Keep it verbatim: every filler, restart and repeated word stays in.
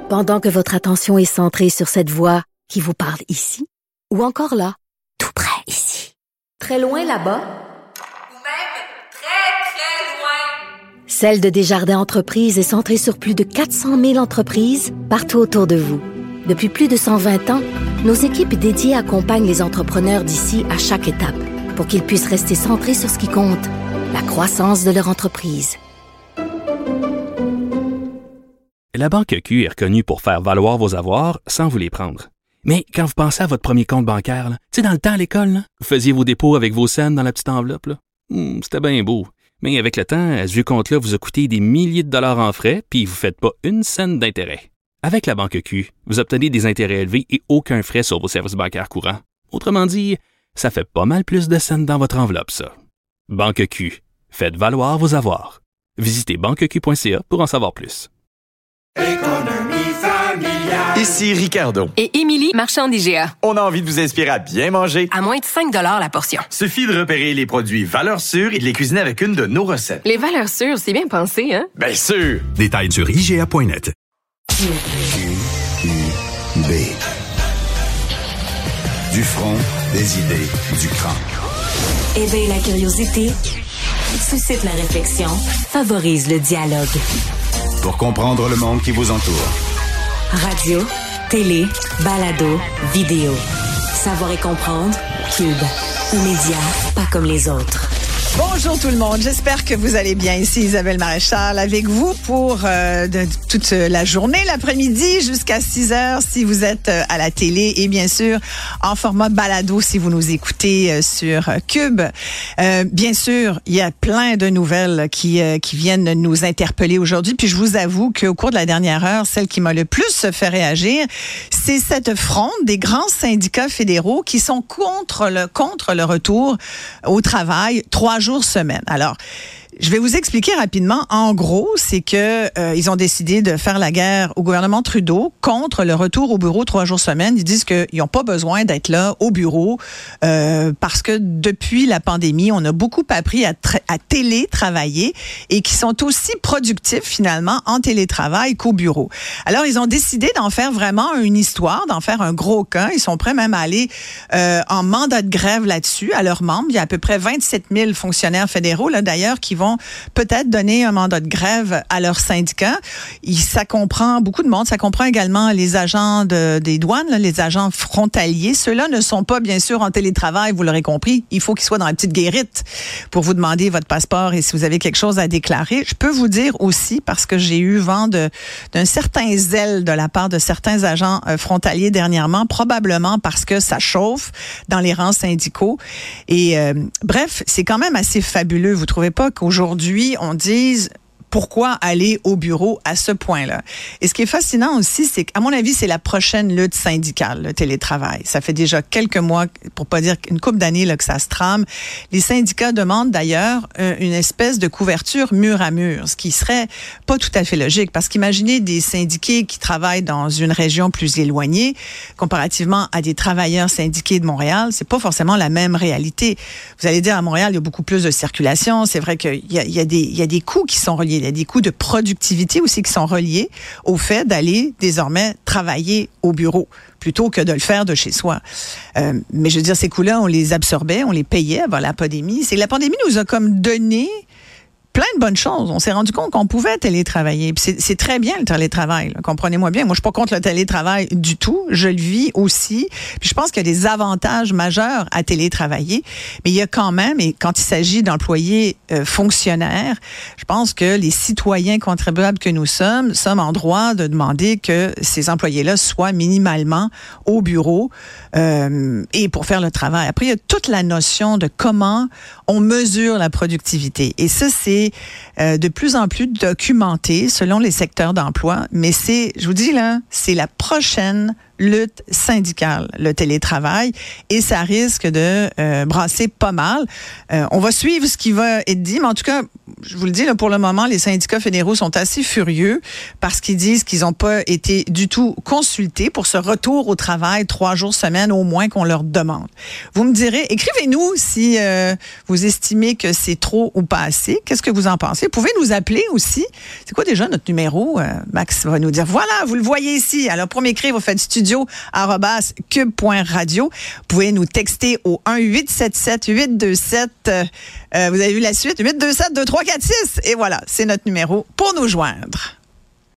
Pendant que votre attention est centrée sur cette voix qui vous parle ici, ou encore là, tout près ici, très loin là-bas, ou même très, très loin. Celle de Desjardins Entreprises est centrée sur plus de quatre cent mille entreprises partout autour de vous. Depuis plus de cent vingt ans, nos équipes dédiées accompagnent les entrepreneurs d'ici à chaque étape pour qu'ils puissent rester centrés sur ce qui compte, la croissance de leur entreprise. La Banque Q est reconnue pour faire valoir vos avoirs sans vous les prendre. Mais quand vous pensez à votre premier compte bancaire, tu sais, dans le temps à l'école, là, vous faisiez vos dépôts avec vos scènes dans la petite enveloppe. Là. Hum, c'était bien beau. Mais avec le temps, ce vieux compte-là vous a coûté des milliers de dollars en frais, puis vous ne faites pas une scène d'intérêt. Avec la Banque Q, vous obtenez des intérêts élevés et aucun frais sur vos services bancaires courants. Autrement dit, ça fait pas mal plus de scènes dans votre enveloppe, ça. Banque Q. Faites valoir vos avoirs. Visitez banque q point c a pour en savoir plus. Économie familiale. Ici Ricardo. Et Émilie, marchand d'I G A. On a envie de vous inspirer à bien manger. À moins de cinq dollars la portion. Suffit de repérer les produits valeurs sûres et de les cuisiner avec une de nos recettes. Les valeurs sûres, c'est bien pensé, hein? Bien sûr! Détails sur I G A point net. Q U B. Du front, des idées, du cran. Éveille la curiosité, suscite la réflexion, favorise le dialogue. Pour comprendre le monde qui vous entoure. Radio, télé, balado, vidéo. Savoir et comprendre, Cube. Un média pas comme les autres. Bonjour tout le monde, j'espère que vous allez bien. Ici Isabelle Maréchal avec vous pour euh, de, toute la journée, l'après-midi jusqu'à six heures si vous êtes euh, à la télé et bien sûr en format balado si vous nous écoutez euh, sur Cube. Euh, bien sûr, il y a plein de nouvelles qui, euh, qui viennent nous interpeller aujourd'hui. Puis je vous avoue qu'au cours de la dernière heure, celle qui m'a le plus fait réagir, c'est cette fronde des grands syndicats fédéraux qui sont contre le, contre le retour au travail trois jours semaine. Alors, je vais vous expliquer rapidement. En gros, c'est que euh, ils ont décidé de faire la guerre au gouvernement Trudeau contre le retour au bureau trois jours semaine. Ils disent qu'ils n'ont pas besoin d'être là au bureau euh, parce que depuis la pandémie, on a beaucoup appris à, tra- à télétravailler et qui sont aussi productifs finalement en télétravail qu'au bureau. Alors, ils ont décidé d'en faire vraiment une histoire, d'en faire un gros cas. Ils sont prêts même à aller euh, en mandat de grève là-dessus à leurs membres. Il y a à peu près vingt-sept mille fonctionnaires fédéraux là d'ailleurs qui vont peut-être donner un mandat de grève à leur syndicat. Ça comprend beaucoup de monde. Ça comprend également les agents de, des douanes, là, les agents frontaliers. Ceux-là ne sont pas, bien sûr, en télétravail, vous l'aurez compris. Il faut qu'ils soient dans la petite guérite pour vous demander votre passeport et si vous avez quelque chose à déclarer. Je peux vous dire aussi, parce que j'ai eu vent de, d'un certain zèle de la part de certains agents euh, frontaliers dernièrement, probablement parce que ça chauffe dans les rangs syndicaux. Et euh, bref, c'est quand même assez fabuleux. Vous trouvez pas qu'aujourd'hui, Aujourd'hui, on dise pourquoi aller au bureau à ce point-là. Et ce qui est fascinant aussi, c'est qu'à mon avis, c'est la prochaine lutte syndicale, le télétravail. Ça fait déjà quelques mois, pour pas dire une couple d'années là, que ça se trame. Les syndicats demandent d'ailleurs euh, une espèce de couverture mur à mur, ce qui serait pas tout à fait logique, parce qu'imaginez des syndiqués qui travaillent dans une région plus éloignée, comparativement à des travailleurs syndiqués de Montréal, c'est pas forcément la même réalité. Vous allez dire, à Montréal, il y a beaucoup plus de circulation. C'est vrai qu'il y a, il y a des, il y a des coûts qui sont reliés. Il y a des coûts de productivité aussi qui sont reliés au fait d'aller désormais travailler au bureau plutôt que de le faire de chez soi. Euh, mais je veux dire, ces coûts-là, on les absorbait, on les payait avant la pandémie. C'est que la pandémie nous a comme donné plein de bonnes choses. On s'est rendu compte qu'on pouvait télétravailler. Puis c'est, c'est très bien le télétravail, là. Comprenez-moi bien. Moi, je suis pas contre le télétravail du tout. Je le vis aussi. Puis je pense qu'il y a des avantages majeurs à télétravailler. Mais il y a quand même, et quand il s'agit d'employés euh, fonctionnaires, je pense que les citoyens contribuables que nous sommes sommes en droit de demander que ces employés-là soient minimalement au bureau euh, et pour faire le travail. Après, il y a toute la notion de comment on mesure la productivité. Et ça, c'est euh, de plus en plus documenté selon les secteurs d'emploi. Mais c'est, je vous dis là, c'est la prochaine lutte syndicale, le télétravail, et ça risque de euh, brasser pas mal. Euh, on va suivre ce qui va être dit, mais en tout cas, je vous le dis, là, pour le moment, les syndicats fédéraux sont assez furieux parce qu'ils disent qu'ils n'ont pas été du tout consultés pour ce retour au travail trois jours semaine au moins qu'on leur demande. Vous me direz, écrivez-nous si euh, vous estimez que c'est trop ou pas assez. Qu'est-ce que vous en pensez? Vous pouvez nous appeler aussi. C'est quoi déjà notre numéro? Euh, Max va nous dire, voilà, vous le voyez ici. Alors, pour m'écrire, vous faites studio arobase cube point radio. Vous pouvez nous texter au un huit sept sept huit deux sept. Euh, vous avez vu la suite? huit deux sept deux trois quatre six. Et voilà, c'est notre numéro pour nous joindre.